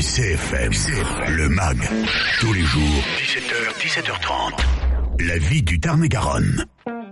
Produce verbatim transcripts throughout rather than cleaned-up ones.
C F M, C F M, le M A G, tous les jours, dix-sept heures, dix-sept heures trente. La vie du Tarn-et-Garonne.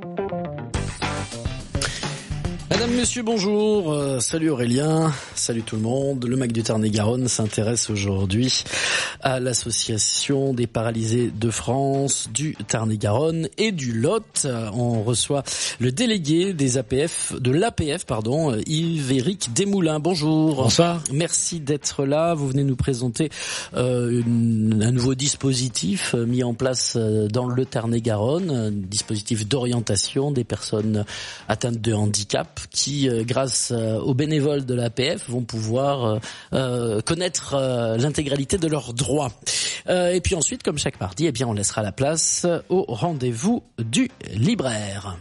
Madame, monsieur, bonjour. Euh, salut Aurélien. Salut tout le monde. Le M A C du Tarn-et-Garonne s'intéresse aujourd'hui à l'association des paralysés de France, du Tarn-et-Garonne et du Lot. On reçoit le délégué des A P F, de l'A P F, pardon, Yves-Éric Desmoulins. Bonjour. Bonsoir. Merci d'être là. Vous venez nous présenter euh, une, un nouveau dispositif mis en place dans le Tarn-et-Garonne, un dispositif d'orientation des personnes atteintes de handicap, qui, euh, grâce euh, aux bénévoles de l'A P F, vont pouvoir euh, euh, connaître euh, l'intégralité de leurs droits. Euh, et puis ensuite, comme chaque mardi, eh bien, on laissera la place au rendez-vous du libraire.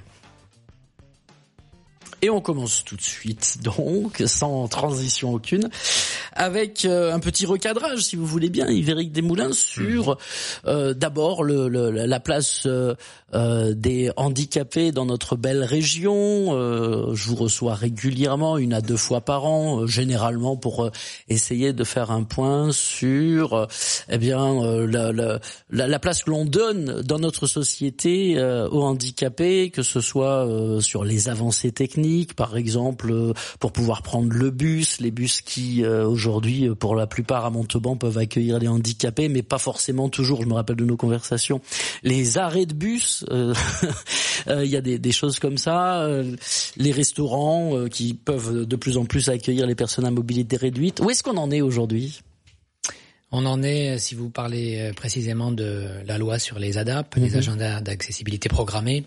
Et on commence tout de suite, donc, sans transition aucune, avec euh, un petit recadrage, si vous voulez bien, Yves-Éric Desmoulins, sur euh, d'abord le, le, la place euh, euh, des handicapés dans notre belle région. Euh, je vous reçois régulièrement, une à deux fois par an, euh, généralement pour euh, essayer de faire un point sur euh, eh bien euh, la, la, la, la place que l'on donne dans notre société euh, aux handicapés, que ce soit euh, sur les avancées techniques, par exemple, euh, pour pouvoir prendre le bus, les bus qui euh, aujourd'hui, pour la plupart à Montauban, peuvent accueillir les handicapés, mais pas forcément toujours. Je me rappelle de nos conversations. Les arrêts de bus, il euh, euh, y a des, des choses comme ça. Euh, les restaurants euh, qui peuvent de plus en plus accueillir les personnes à mobilité réduite. Où est-ce qu'on en est aujourd'hui ? On en est, si vous parlez précisément de la loi sur les A D A P, mmh. les agendas d'accessibilité programmés.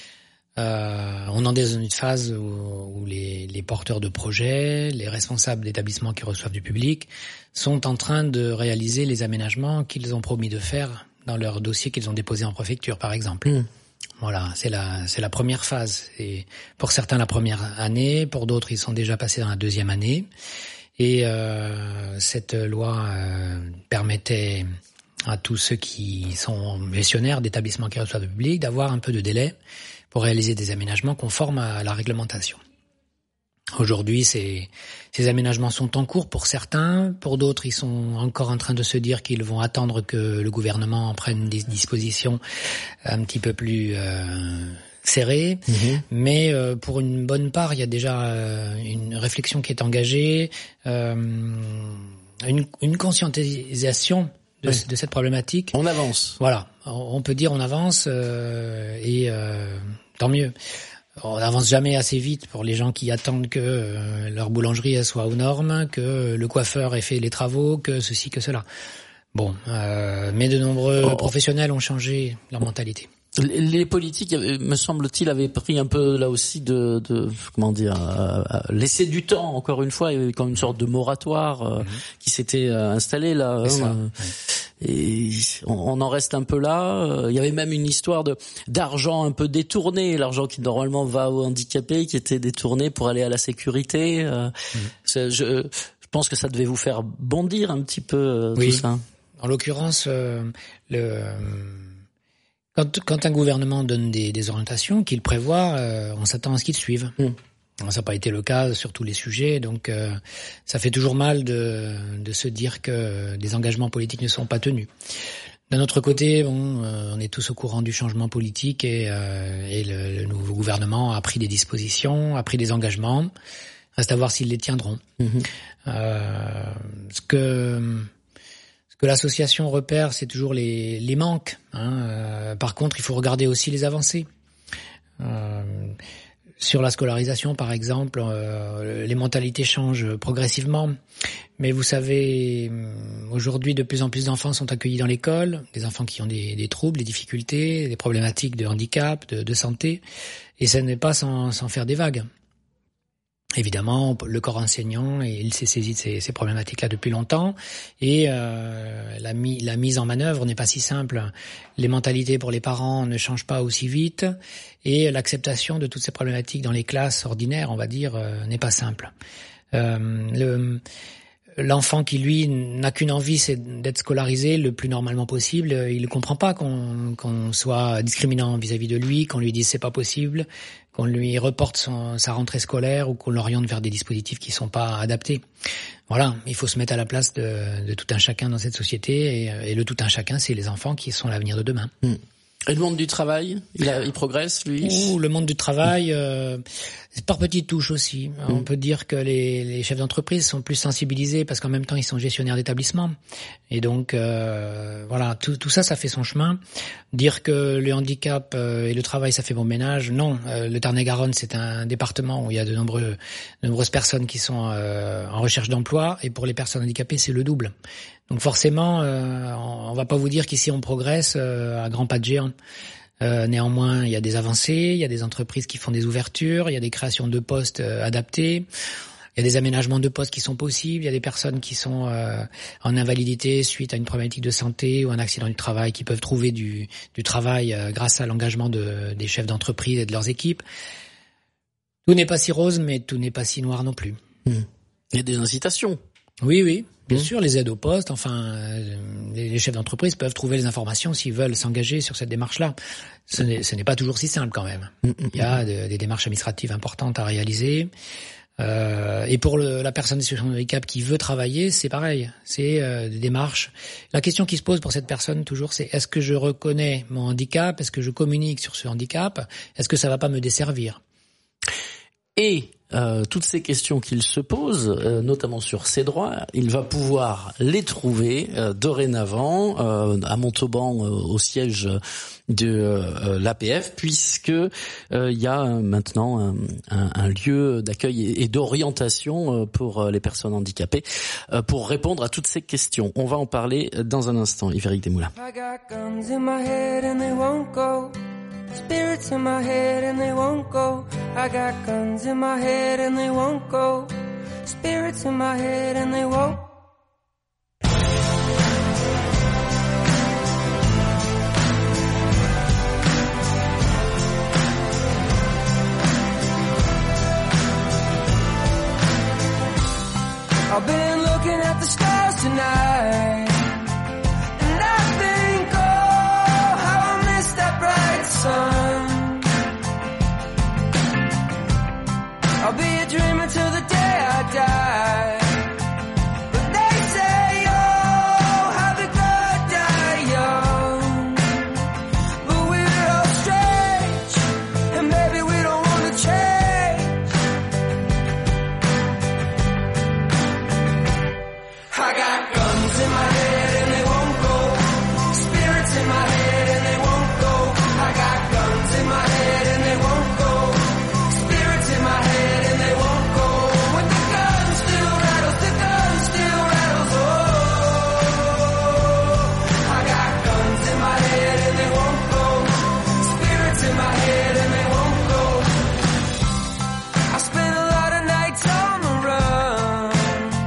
Euh, on en est dans une phase où, où les, les porteurs de projets, les responsables d'établissements qui reçoivent du public sont en train de réaliser les aménagements qu'ils ont promis de faire dans leur dossier qu'ils ont déposé en préfecture, par exemple. Mmh. Voilà, c'est la, c'est la première phase. Et pour certains, la première année, pour d'autres, ils sont déjà passés dans la deuxième année. Et euh, cette loi euh, permettait à tous ceux qui sont gestionnaires d'établissements qui reçoivent du public d'avoir un peu de délai pour réaliser des aménagements conformes à la réglementation. Aujourd'hui, ces, ces aménagements sont en cours pour certains, pour d'autres, ils sont encore en train de se dire qu'ils vont attendre que le gouvernement prenne des dispositions un petit peu plus euh, serrées. Mmh. Mais euh, pour une bonne part, il y a déjà euh, une réflexion qui est engagée, euh, une, une conscientisation de, oui. de cette problématique. On avance. Voilà, on peut dire on avance euh, et euh, tant mieux. On n'avance jamais assez vite pour les gens qui attendent que euh, leur boulangerie soit aux normes, que le coiffeur ait fait les travaux, que ceci, que cela. Bon, euh, mais de nombreux oh. professionnels ont changé leur mentalité. Les politiques, me semble-t-il, avaient pris un peu là aussi de, de comment dire, euh, laisser du temps. Encore une fois, il y avait comme une sorte de moratoire euh, mmh. qui s'était euh, installé là. Hein, ça, euh, et on, on en reste un peu là. Il y avait même une histoire de d'argent un peu détourné, l'argent qui normalement va aux handicapés, qui était détourné pour aller à la sécurité. Euh, mmh. je, je pense que ça devait vous faire bondir un petit peu euh, oui. tout ça. En l'occurrence, euh, le Quand, quand un gouvernement donne des, des orientations qu'il prévoit, euh, on s'attend à ce qu'il suive. Mmh. Ça n'a pas été le cas sur tous les sujets, donc euh, ça fait toujours mal de, de se dire que des engagements politiques ne sont pas tenus. D'un autre côté, bon, euh, on est tous au courant du changement politique et, euh, et le, le nouveau gouvernement a pris des dispositions, a pris des engagements. Reste à voir s'ils les tiendront. Mmh. Euh, ce que... Ce que l'association repère, c'est toujours les, les manques. Hein. Euh, par contre, il faut regarder aussi les avancées. Euh, sur la scolarisation, par exemple, euh, les mentalités changent progressivement. Mais vous savez, aujourd'hui, de plus en plus d'enfants sont accueillis dans l'école, des enfants qui ont des, des troubles, des difficultés, des problématiques de handicap, de, de santé. Et ça n'est pas sans, sans faire des vagues. Évidemment, le corps enseignant, il s'est saisi de ces, ces problématiques-là depuis longtemps, et euh, la, mi- la mise en manœuvre n'est pas si simple. Les mentalités pour les parents ne changent pas aussi vite, et l'acceptation de toutes ces problématiques dans les classes ordinaires, on va dire, euh, n'est pas simple. Euh, le, l'enfant qui lui n'a qu'une envie, c'est d'être scolarisé le plus normalement possible. Il ne comprend pas qu'on, qu'on soit discriminant vis-à-vis de lui, qu'on lui dise c'est pas possible, qu'on lui reporte son, sa rentrée scolaire ou qu'on l'oriente vers des dispositifs qui sont pas adaptés. Voilà, il faut se mettre à la place de, de tout un chacun dans cette société et, et le tout un chacun, c'est les enfants qui sont l'avenir de demain. Mmh. Et le monde du travail, il, a, il progresse, lui? Ouh, le monde du travail, euh, c'est par petites touches aussi. Mmh. On peut dire que les, les chefs d'entreprise sont plus sensibilisés parce qu'en même temps, ils sont gestionnaires d'établissement. Et donc, euh, voilà, tout, tout ça, ça fait son chemin. Dire que le handicap euh, et le travail, ça fait bon ménage, non. Euh, le Tarn-et-Garonne, c'est un département où il y a de, nombreux, de nombreuses personnes qui sont euh, en recherche d'emploi. Et pour les personnes handicapées, c'est le double. Donc forcément, euh, on va pas vous dire qu'ici on progresse euh, à grands pas de géant. Euh, néanmoins, il y a des avancées, il y a des entreprises qui font des ouvertures, il y a des créations de postes euh, adaptés, il y a des aménagements de postes qui sont possibles, il y a des personnes qui sont euh, en invalidité suite à une problématique de santé ou un accident du travail qui peuvent trouver du, du travail euh, grâce à l'engagement de, des chefs d'entreprise et de leurs équipes. Tout n'est pas si rose, mais tout n'est pas si noir non plus. Mmh. Il y a des incitations. Oui, oui. Bien mmh. sûr, les aides au poste, enfin, euh, les chefs d'entreprise peuvent trouver les informations s'ils veulent s'engager sur cette démarche-là. Ce n'est, ce n'est pas toujours si simple quand même. Mmh. Il y a de, des démarches administratives importantes à réaliser. Euh, et pour le, la personne en situation de handicap qui veut travailler, c'est pareil. C'est euh, des démarches. La question qui se pose pour cette personne toujours, c'est est-ce que je reconnais mon handicap? Est-ce que je communique sur ce handicap? Est-ce que ça va pas me desservir? Et euh, toutes ces questions qu'il se pose, euh, notamment sur ses droits, il va pouvoir les trouver euh, dorénavant euh, à Montauban, euh, au siège de euh, l'A P F, puisque euh, il y a maintenant un, un, un lieu d'accueil et, et d'orientation euh, pour les personnes handicapées euh, pour répondre à toutes ces questions. On va en parler dans un instant. Yvéric Desmoulins. Spirits in my head and they won't go. I got guns in my head and they won't go. Spirits in my head and they won't. I've been looking at the stars tonight. I'll be a dreamer till the day I die. But they say, oh, have it good, die young. But we're all strange, and maybe we don't want to change. I got guns in my head and they won't go. Spirits in my head and they won't go. I got guns in my head and they won't go. Spirits in my head.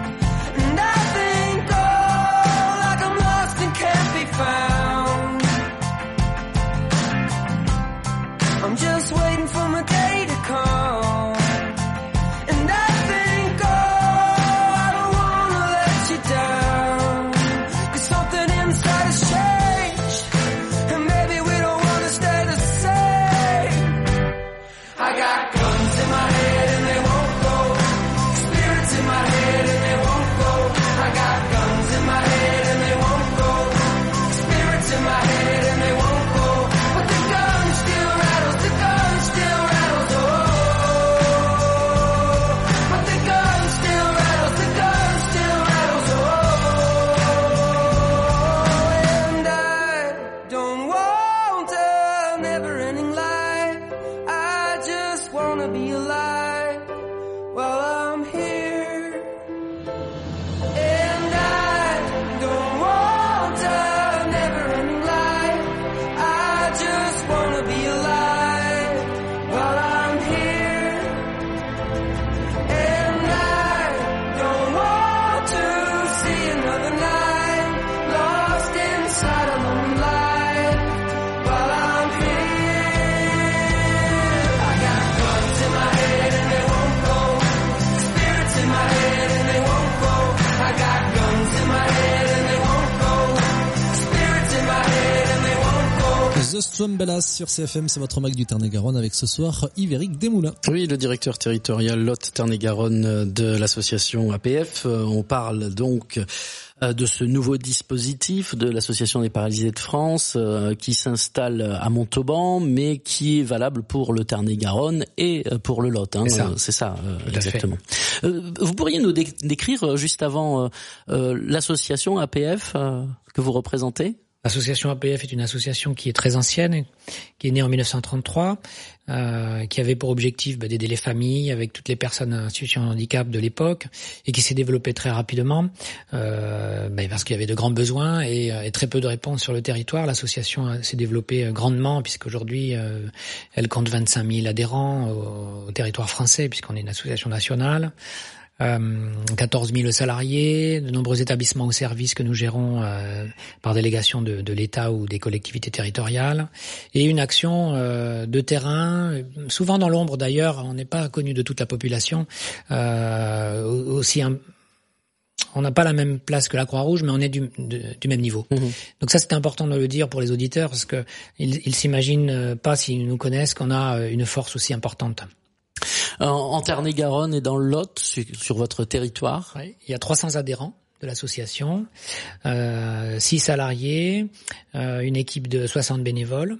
Found Just One Bellas sur C F M, c'est votre mag du Tarn-et-Garonne avec ce soir Yves-Éric Desmoulins. Oui, le directeur territorial Lot Tarn-et-Garonne de l'association A P F. On parle donc de ce nouveau dispositif de l'association des paralysés de France qui s'installe à Montauban, mais qui est valable pour le Tarn-et-Garonne et pour le Lot. Hein. C'est ça, c'est ça exactement. Vous pourriez nous décrire juste avant l'association A P F que vous représentez ? L'association A P F est une association qui est très ancienne, qui est née en mille neuf cent trente-trois, euh, qui avait pour objectif bah, d'aider les familles avec toutes les personnes en situation de handicap de l'époque, et qui s'est développée très rapidement euh, bah, parce qu'il y avait de grands besoins et, et très peu de réponses sur le territoire. L'association s'est développée grandement puisqu'aujourd'hui euh, elle compte vingt-cinq mille adhérents au, au territoire français puisqu'on est une association nationale. Euh, quatorze mille salariés, de nombreux établissements ou services que nous gérons euh, par délégation de, de l'État ou des collectivités territoriales, et une action euh, de terrain, souvent dans l'ombre d'ailleurs, on n'est pas connu de toute la population, euh, aussi un, on n'a pas la même place que la Croix-Rouge, mais on est du, de, du même niveau. Mmh. Donc ça, c'est important de le dire pour les auditeurs, parce que ils, ils s'imaginent pas, s'ils nous connaissent, qu'on a une force aussi importante. En, en Tarn-et-Garonne et dans le Lot, sur, sur votre territoire. Oui, il y a trois cents adhérents de l'association, euh, six salariés, euh, une équipe de soixante bénévoles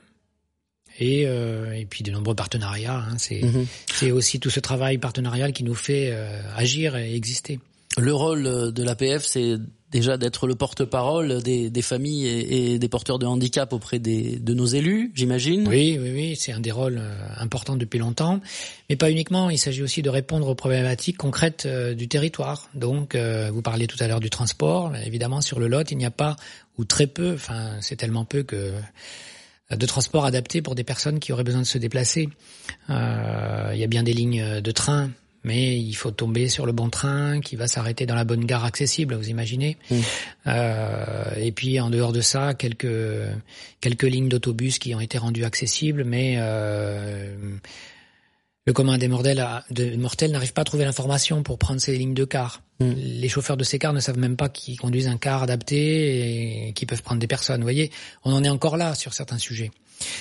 et, euh, et puis de nombreux partenariats. Hein. C'est, mmh. c'est aussi tout ce travail partenarial qui nous fait euh, agir et exister. Le rôle de l'A P F, c'est déjà d'être le porte-parole des, des familles et, et des porteurs de handicap auprès des, de nos élus, j'imagine. Oui, oui, oui, c'est un des rôles euh, importants depuis longtemps, mais pas uniquement. Il s'agit aussi de répondre aux problématiques concrètes euh, du territoire. Donc, euh, vous parliez tout à l'heure du transport. Évidemment, sur le Lot, il n'y a pas, ou très peu, enfin, c'est tellement peu que de transport adapté pour des personnes qui auraient besoin de se déplacer. Euh, il y a bien des lignes de train, mais il faut tomber sur le bon train qui va s'arrêter dans la bonne gare accessible, vous imaginez. Mmh. Euh, et puis en dehors de ça, quelques quelques lignes d'autobus qui ont été rendues accessibles, mais euh, le commun des mortels, de, mortels n'arrive pas à trouver l'information pour prendre ces lignes de car. Mmh. Les chauffeurs de ces cars ne savent même pas qu'ils conduisent un car adapté et qu'ils peuvent prendre des personnes. Vous voyez, on en est encore là sur certains sujets.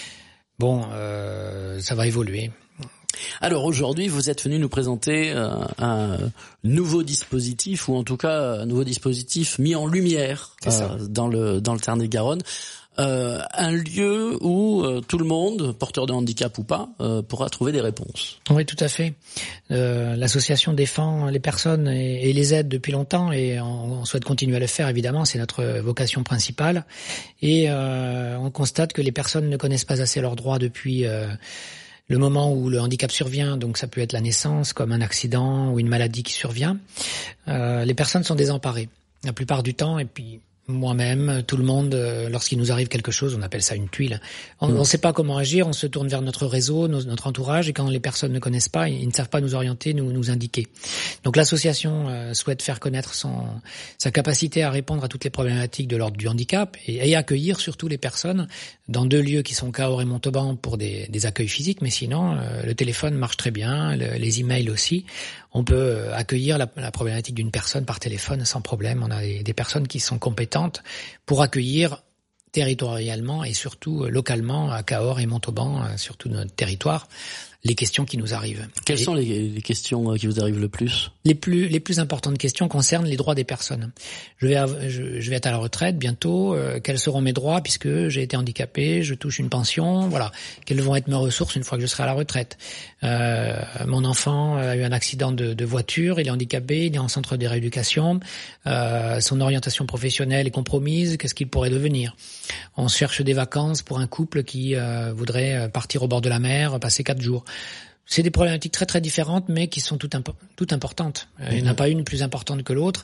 Bon, euh, ça va évoluer. Alors aujourd'hui, vous êtes venu nous présenter euh, un nouveau dispositif, ou en tout cas un nouveau dispositif mis en lumière euh, dans le dans le Tarn-et-Garonne, euh, un lieu où euh, tout le monde, porteur de handicap ou pas, euh, pourra trouver des réponses. Oui, tout à fait. Euh, l'association défend les personnes et, et les aide depuis longtemps, et on, on souhaite continuer à le faire. Évidemment, c'est notre vocation principale. Et euh, on constate que les personnes ne connaissent pas assez leurs droits depuis Euh, le moment où le handicap survient, donc ça peut être la naissance, comme un accident ou une maladie qui survient. Euh, les personnes sont désemparées la plupart du temps, et puis moi-même, tout le monde, euh, lorsqu'il nous arrive quelque chose, on appelle ça une tuile. On ne mmh. sait pas comment agir, on se tourne vers notre réseau, nos, notre entourage, et quand les personnes ne connaissent pas, ils ne savent pas nous orienter, nous nous indiquer. Donc l'association euh, souhaite faire connaître son, sa capacité à répondre à toutes les problématiques de l'ordre du handicap, et, et accueillir surtout les personnes dans deux lieux qui sont Cahors et Montauban pour des, des accueils physiques, mais sinon euh, le téléphone marche très bien, le, les emails aussi. On peut accueillir la, la problématique d'une personne par téléphone sans problème. On a des, des personnes qui sont compétentes pour accueillir territorialement et surtout localement à Cahors et Montauban, sur tout notre territoire, les questions qui nous arrivent. Quelles et sont les, les questions qui vous arrivent le plus ? Les plus les plus importantes questions concernent les droits des personnes. Je vais je, je vais être à la retraite bientôt. Euh, quels seront mes droits puisque j'ai été handicapé, je touche une pension, voilà. Quelles vont être mes ressources une fois que je serai à la retraite ? Euh, mon enfant a eu un accident de, de voiture, il est handicapé, il est en centre de rééducation. Euh, son orientation professionnelle est compromise. Qu'est-ce qu'il pourrait devenir ? On cherche des vacances pour un couple qui euh, voudrait partir au bord de la mer, passer quatre jours. C'est des problématiques très très différentes, mais qui sont toutes, impo- toutes importantes. Euh, mmh. Il n'y en a pas une plus importante que l'autre.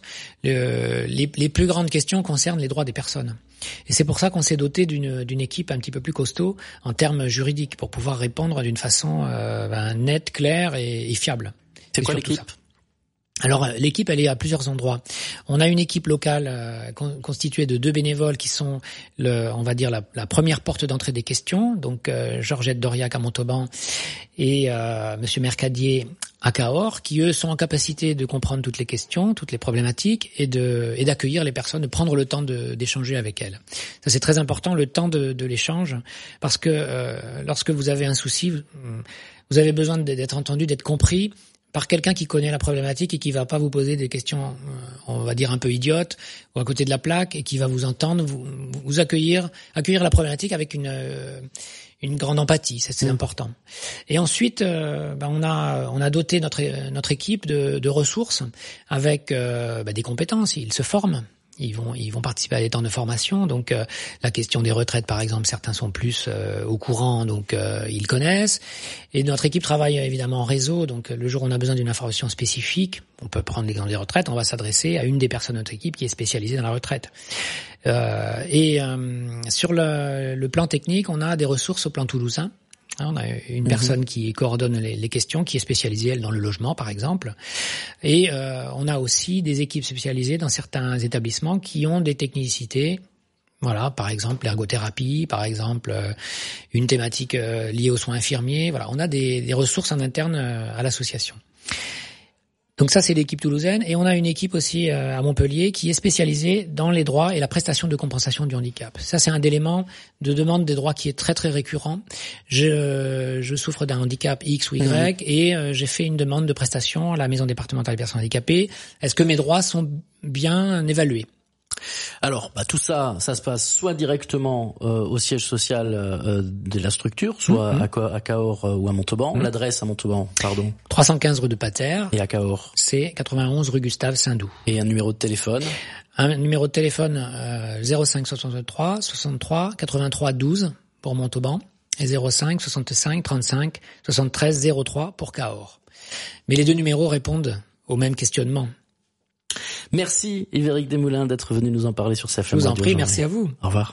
Le, les, les plus grandes questions concernent les droits des personnes. Et c'est pour ça qu'on s'est doté d'une, d'une équipe un petit peu plus costaud en termes juridiques, pour pouvoir répondre d'une façon euh, ben, nette, claire et, et fiable. C'est quoi l'équipe ? Alors l'équipe, elle est à plusieurs endroits. On a une équipe locale euh, con- constituée de deux bénévoles qui sont, le, on va dire, la, la première porte d'entrée des questions. Donc euh, Georgette Doriac à Montauban et euh, Monsieur Mercadier à Cahors, qui eux sont en capacité de comprendre toutes les questions, toutes les problématiques, et de et d'accueillir les personnes, de prendre le temps de, d'échanger avec elles. Ça c'est très important, le temps de, de l'échange, parce que euh, lorsque vous avez un souci, vous, vous avez besoin d'être entendu, d'être compris par quelqu'un qui connaît la problématique et qui va pas vous poser des questions, euh, on va dire un peu idiotes ou à côté de la plaque, et qui va vous entendre, vous, vous accueillir, accueillir la problématique avec une euh, une grande empathie, ça c'est mmh. important. Et ensuite, euh, ben on a on a doté notre notre équipe de, de ressources avec euh, ben des compétences. Ils se forment, ils vont ils vont participer à des temps de formation. Donc euh, la question des retraites, par exemple, certains sont plus euh, au courant, donc euh, ils connaissent. Et notre équipe travaille évidemment en réseau. Donc le jour où on a besoin d'une information spécifique, on peut prendre l'exemple des retraites, on va s'adresser à une des personnes de notre équipe qui est spécialisée dans la retraite. Euh, et euh, sur le, le plan technique, on a des ressources au plan toulousain. On a une mmh. personne qui coordonne les, les questions, qui est spécialisée elle dans le logement, par exemple. Et euh, on a aussi des équipes spécialisées dans certains établissements qui ont des technicités. Voilà, par exemple l'ergothérapie, par exemple euh, une thématique euh, liée aux soins infirmiers. Voilà, on a des, des ressources en interne euh, à l'association. Donc ça, c'est l'équipe toulousaine. Et on a une équipe aussi euh, à Montpellier qui est spécialisée dans les droits et la prestation de compensation du handicap. Ça, c'est un élément de demande des droits qui est très, très récurrent. Je, je souffre d'un handicap X ou Y mmh. et euh, j'ai fait une demande de prestation à la Maison départementale des personnes handicapées. Est-ce que mes droits sont bien évalués ? Alors, bah, tout ça, ça se passe soit directement euh, au siège social euh, de la structure, soit mmh. à, à Cahors euh, ou à Montauban. Mmh. L'adresse à Montauban, pardon. trois cent quinze rue de Pater. Et à Cahors, c'est quatre-vingt-onze rue Gustave Saint-Doux. Et un numéro de téléphone. Un numéro de téléphone euh, zéro cinq soixante-trois soixante-trois quatre-vingt-trois douze pour Montauban et zéro cinq soixante-cinq trente-cinq soixante-treize zéro trois pour Cahors. Mais les deux numéros répondent au même questionnement. Merci Yves-Éric Desmoulins d'être venu nous en parler sur C F M. Je vous en prie, merci à vous. Au revoir.